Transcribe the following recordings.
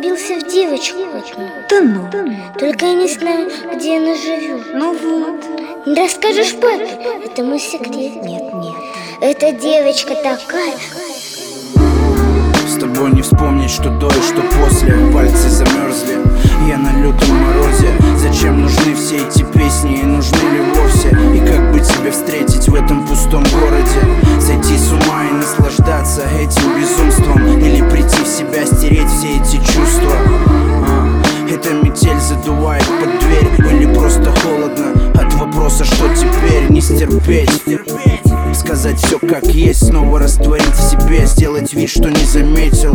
влюбился в девочку одну. Да ну. Только я не знаю, где она живет. Ну вот. Не расскажешь папе? Это мой секрет. Нет. Эта девочка такая. С тобой не вспомнить, что до и что после. Пальцы замерзли, я на лютом морозе. Зачем нужны все эти песни и нужны ли вовсе? И как бы тебя встретить в этом пустом городе? Сойти с ума и наслаждаться этим безумством, или прийти в себя, стереть все эти чувства? Эта метель задувает под дверь, или просто холодно от вопроса, что теперь не стерпеть? Сказать все как есть, снова растворить в себе, сделать вид, что не заметил.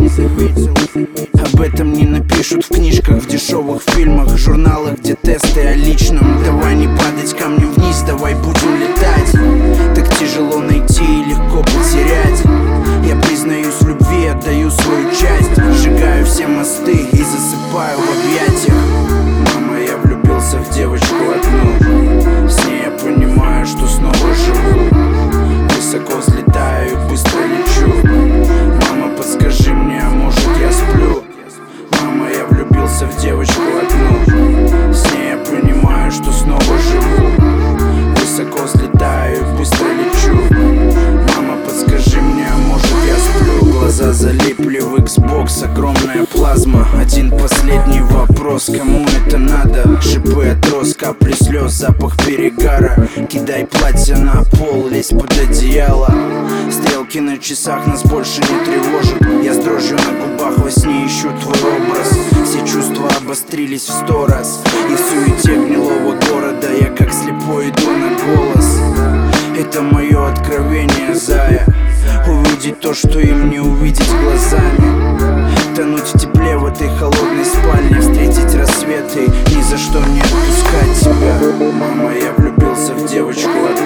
Об этом не напишут в книжках, в дешевых фильмах, журналах, где тесты о личном. Давай не падать камнем вниз, давай будем летать. Так тяжело найти и легко потерять. Я признаюсь в любви, отдаю свою часть, сжигаю все мосты и засыпаю в объятиях. Мама, я влюбился в девочку одну. С ней я понимаю, что снова живу. Высоко взлетаю и быстро лечу. Мама, подскажи мне, а может я сплю? Мама, я влюбился в девочку одну. С ней я понимаю, что снова живу. Высоко взлетаю и быстро лечу. Мама, подскажи мне, а может я сплю? Глаза залипли в Xbox, огромная плазма. Один последний вопрос, кому это надо? Шипы отрос, капли слез, запах перегара. Кидай платье на пол, лезь под одеяло. Стрелки на часах нас больше не тревожат. Я с дрожью на губах во сне ищу твой образ. Все чувства обострились в 100 раз. И в суете гнилого города я как слепой иду на голос. Это мое откровение, зая. Увидеть то, что им не увидеть глазами. Тонуть в тепле в этой холодной спальне. Встретить рассветы, ни за что не отпускать тебя. Мама, я влюбился в девочку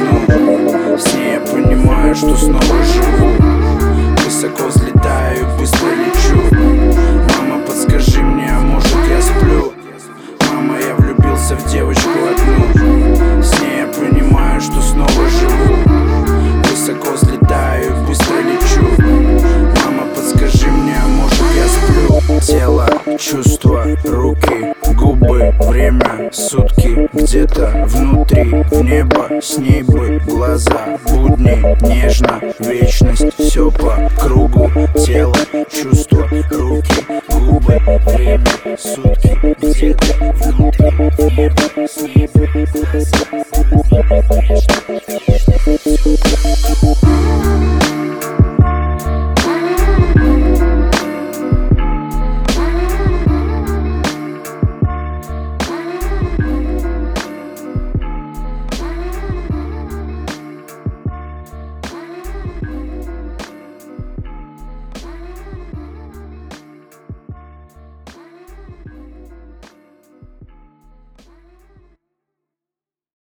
одну. С ней я понимаю, что снова живу. Высоко взлетаю и быстро лечу. Мама, подскажи мне, а может я сплю? Мама, я влюбился в девочку одну. С ней я понимаю, что снова живу. Высоко взлетаю и быстро лечу. Мама, подскажи мне, а может я сплю? Тело, чувства, руки, губы, время, сутки. Где-то внутри, в небо, с ней бы глаза. Будни, нежно, вечность, все по кругу. Тело, чувства, руки, губы, время, сутки. Где-то внутри, в небо, с ней бы глаза.